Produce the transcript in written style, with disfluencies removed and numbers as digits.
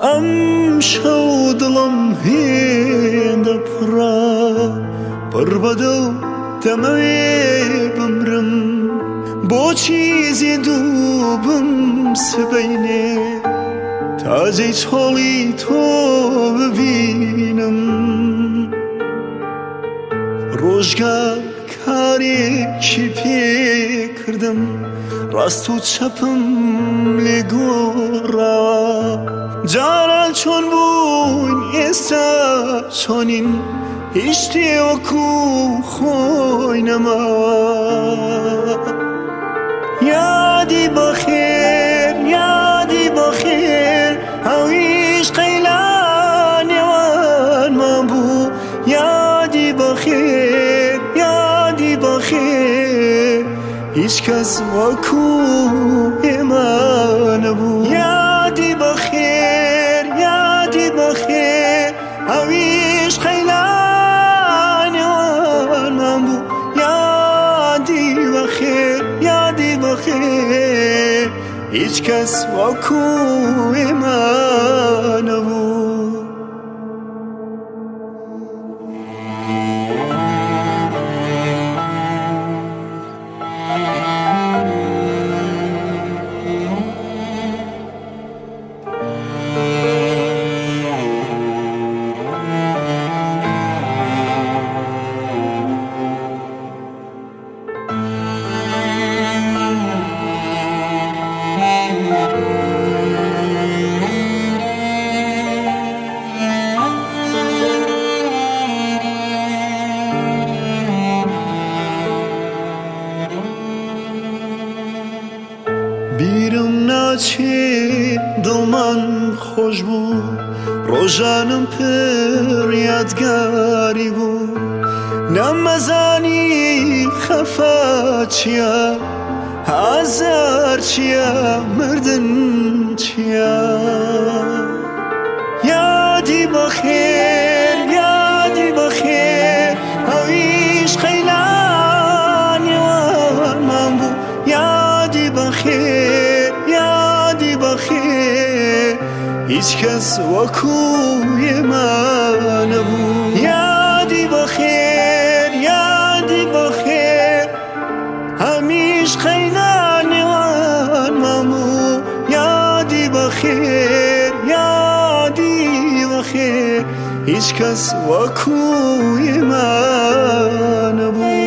امشو دلم هنده پره پر بدو دموی بمرم با چیزی دوبم سبینه تازه چالی تو ببینم روزگار کاری کی پی کردم راست و چپم لگورا جارال چون بوین استا چونین هیچتی اکو خوی نما یادی بخیر هاویش قیلان یوان من بو یادی بخیر هیچ کس وکو ایمان بو یادی بخیر هاویش قیلان یوان من بو یادی بخیر هیچ کس وکو ایمان بو بیرم ناچی دلمن خوش بود روزانم پر یادگاری بود نمزانی خفا چیا هزار چیا مردن چیا یادی بخیر هاویش قیلان یوان من بود یادی بخیر هیچ کس وکوی من نبود یادی بخیر همیش قیلان یوان من بود یادی بخیر هیچ کس وکوی من نبود